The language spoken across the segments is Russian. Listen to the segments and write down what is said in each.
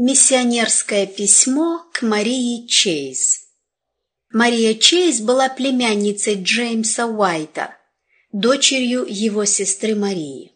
Миссионерское письмо к Марии Чейз. Мария Чейз была племянницей Джеймса Уайта, дочерью его сестры Марии.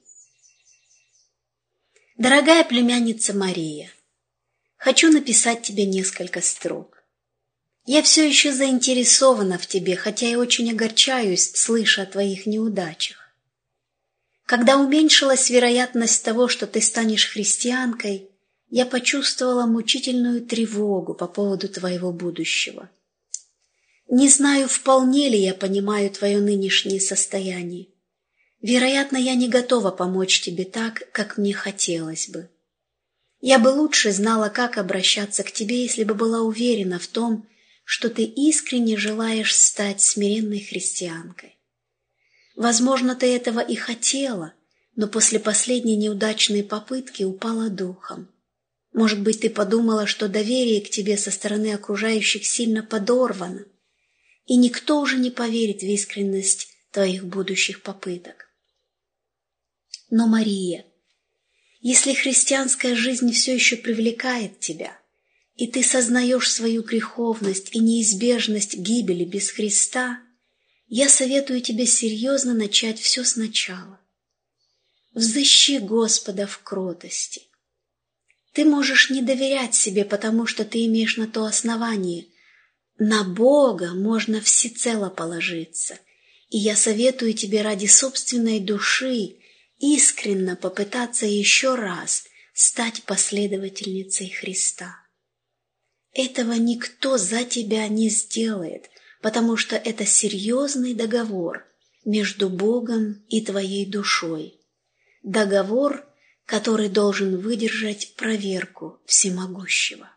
Дорогая племянница Мария, хочу написать тебе несколько строк. Я все еще заинтересована в тебе, хотя и очень огорчаюсь, слыша о твоих неудачах. Когда уменьшилась вероятность того, что ты станешь христианкой, я почувствовала мучительную тревогу по поводу твоего будущего. Не знаю, вполне ли я понимаю твое нынешнее состояние. Вероятно, я не готова помочь тебе так, как мне хотелось бы. Я бы лучше знала, как обращаться к тебе, если бы была уверена в том, что ты искренне желаешь стать смиренной христианкой. Возможно, ты этого и хотела, но после последней неудачной попытки упала духом. Может быть, ты подумала, что доверие к тебе со стороны окружающих сильно подорвано, и никто уже не поверит в искренность твоих будущих попыток. Но, Мария, если христианская жизнь все еще привлекает тебя, и ты сознаешь свою греховность и неизбежность гибели без Христа, я советую тебе серьезно начать все сначала. Взыщи Господа в кротости. Ты можешь не доверять себе, потому что ты имеешь на то основание. На Бога можно всецело положиться, и я советую тебе ради собственной души искренне попытаться еще раз стать последовательницей Христа. Этого никто за тебя не сделает, потому что это серьезный договор между Богом и твоей душой. Договор, который должен выдержать проверку Всемогущего.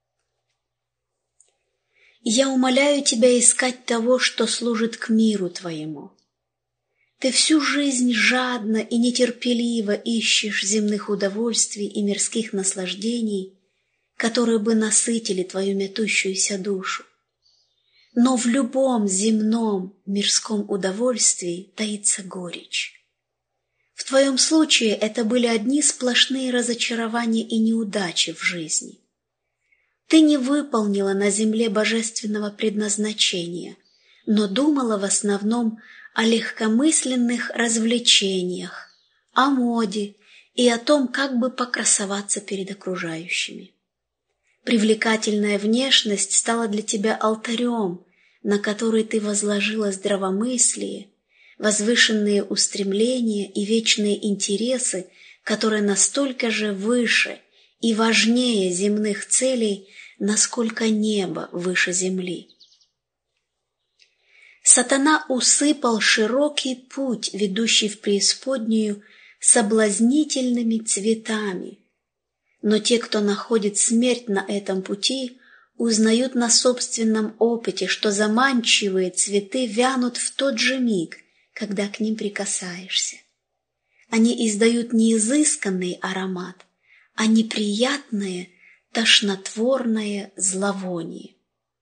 Я умоляю тебя искать того, что служит к миру твоему. Ты всю жизнь жадно и нетерпеливо ищешь земных удовольствий и мирских наслаждений, которые бы насытили твою метущуюся душу. Но в любом земном мирском удовольствии таится горечь. В твоем случае это были одни сплошные разочарования и неудачи в жизни. Ты не выполнила на земле божественного предназначения, но думала в основном о легкомысленных развлечениях, о моде и о том, как бы покрасоваться перед окружающими. Привлекательная внешность стала для тебя алтарем, на который ты возложила здравомыслие, возвышенные устремления и вечные интересы, которые настолько же выше и важнее земных целей, насколько небо выше земли. Сатана усыпал широкий путь, ведущий в преисподнюю, соблазнительными цветами, но те, кто находит смерть на этом пути, узнают на собственном опыте, что заманчивые цветы вянут в тот же миг, когда к ним прикасаешься. Они издают не изысканный аромат, а неприятное, тошнотворное зловоние.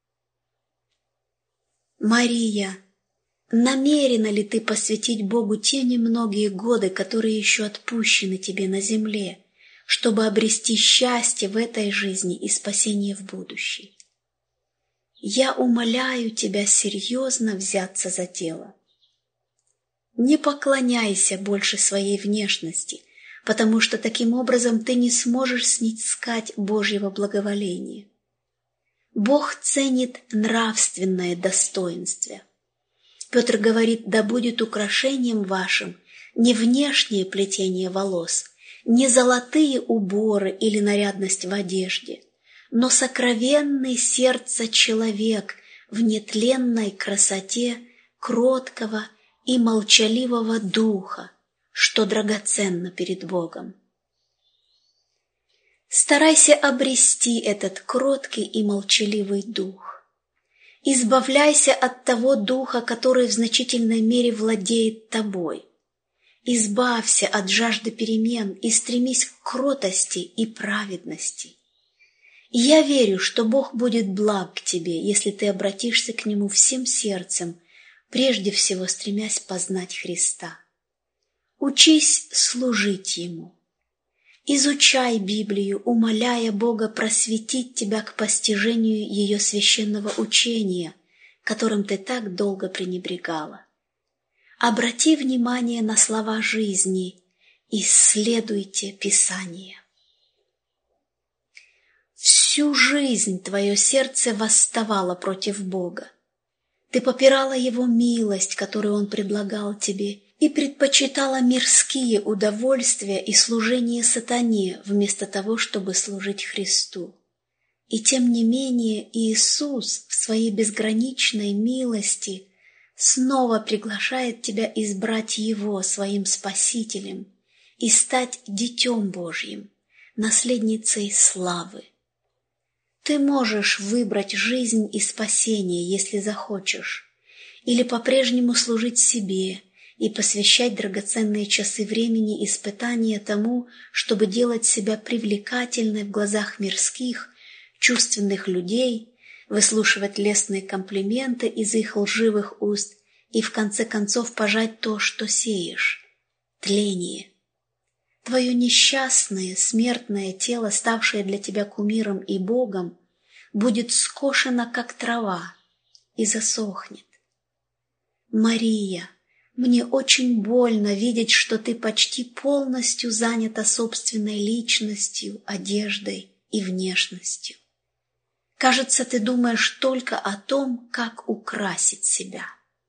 Мария, намерена ли ты посвятить Богу те немногие годы, которые еще отпущены тебе на земле, чтобы обрести счастье в этой жизни и спасение в будущей? Я умоляю тебя серьезно взяться за дело. Не поклоняйся больше своей внешности, потому что таким образом ты не сможешь снискать Божьего благоволения. Бог ценит нравственное достоинство. Петр говорит: да будет украшением вашим не внешнее плетение волос, не золотые уборы или нарядность в одежде, но сокровенный сердца человек в нетленной красоте кроткого и молчаливого духа, что драгоценно перед Богом. Старайся обрести этот кроткий и молчаливый дух. Избавляйся от того духа, который в значительной мере владеет тобой. Избавься от жажды перемен и стремись к кротости и праведности. И я верю, что Бог будет благ к тебе, если ты обратишься к Нему всем сердцем, прежде всего стремясь познать Христа. Учись служить Ему. Изучай Библию, умоляя Бога просветить тебя к постижению ее священного учения, которым ты так долго пренебрегала. Обрати внимание на слова жизни, исследуйте Писание. Всю жизнь твое сердце восставало против Бога. Ты попирала Его милость, которую Он предлагал тебе, и предпочитала мирские удовольствия и служение сатане вместо того, чтобы служить Христу. И тем не менее Иисус в Своей безграничной милости снова приглашает тебя избрать Его своим Спасителем и стать Детем Божьим, наследницей славы. Ты можешь выбрать жизнь и спасение, если захочешь, или по-прежнему служить себе и посвящать драгоценные часы времени испытания тому, чтобы делать себя привлекательной в глазах мирских, чувственных людей, выслушивать лестные комплименты из их лживых уст и в конце концов пожать то, что сеешь – тление. Твое несчастное, смертное тело, ставшее для тебя кумиром и Богом, будет скошено, как трава, и засохнет. Мария, мне очень больно видеть, что ты почти полностью занята собственной личностью, одеждой и внешностью. Кажется, ты думаешь только о том, как украсить себя.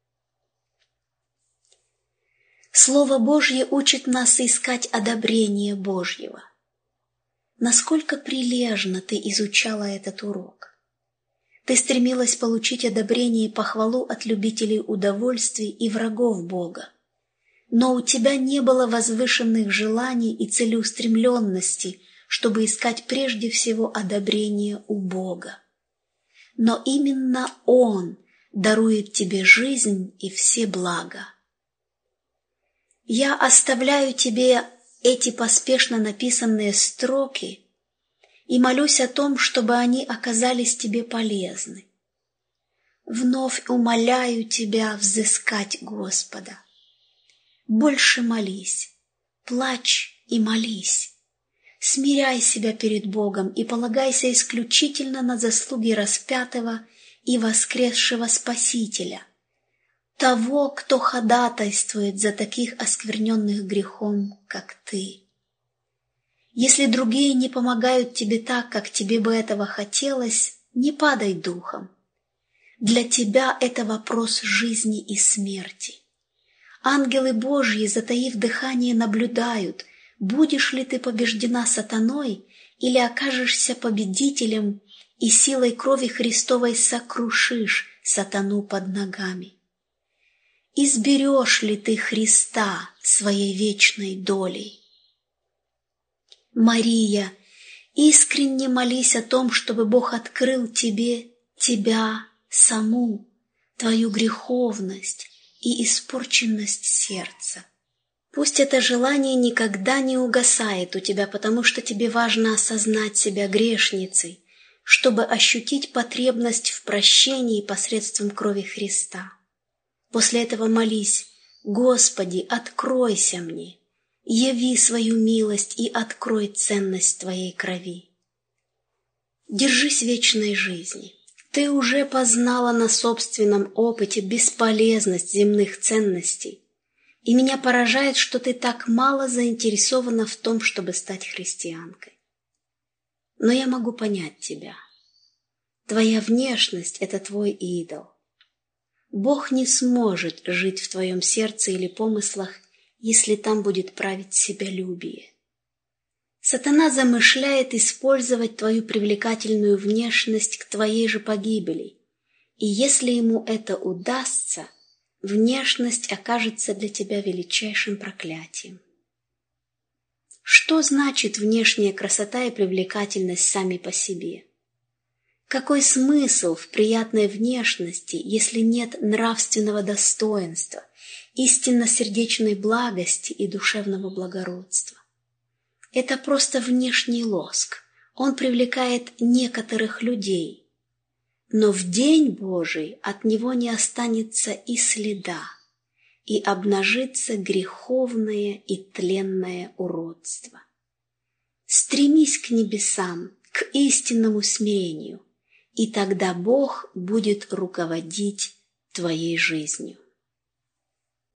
Слово Божье учит нас искать одобрение Божьего. Насколько прилежно ты изучала этот урок? Ты стремилась получить одобрение и похвалу от любителей удовольствий и врагов Бога. Но у тебя не было возвышенных желаний и целеустремленности, чтобы искать прежде всего одобрение у Бога. Но именно Он дарует тебе жизнь и все блага. Я оставляю тебе эти поспешно написанные строки и молюсь о том, чтобы они оказались тебе полезны. Вновь умоляю тебя взыскать Господа. Больше молись, плачь и молись. Смиряй себя перед Богом и полагайся исключительно на заслуги распятого и воскресшего Спасителя, того, кто ходатайствует за таких оскверненных грехом, как ты. Если другие не помогают тебе так, как тебе бы этого хотелось, не падай духом. Для тебя это вопрос жизни и смерти. Ангелы Божьи, затаив дыхание, наблюдают, будешь ли ты побеждена сатаной или окажешься победителем и силой крови Христовой сокрушишь сатану под ногами. Изберешь ли ты Христа своей вечной долей? Мария, искренне молись о том, чтобы Бог открыл тебе, тебя саму, твою греховность и испорченность сердца. Пусть это желание никогда не угасает у тебя, потому что тебе важно осознать себя грешницей, чтобы ощутить потребность в прощении посредством крови Христа. После этого молись: «Господи, откройся мне, яви свою милость и открой ценность Твоей крови». Держись вечной жизни. Ты уже познала на собственном опыте бесполезность земных ценностей, и меня поражает, что ты так мало заинтересована в том, чтобы стать христианкой. Но я могу понять тебя. Твоя внешность – это твой идол. Бог не сможет жить в твоем сердце или помыслах, если там будет править себялюбие. Сатана замышляет использовать твою привлекательную внешность к твоей же погибели, и если ему это удастся, внешность окажется для тебя величайшим проклятием. Что значит внешняя красота и привлекательность сами по себе? Какой смысл в приятной внешности, если нет нравственного достоинства, истинно-сердечной благости и душевного благородства? Это просто внешний лоск, он привлекает некоторых людей, но в день Божий от него не останется и следа, и обнажится греховное и тленное уродство. Стремись к небесам, к истинному смирению, и тогда Бог будет руководить твоей жизнью.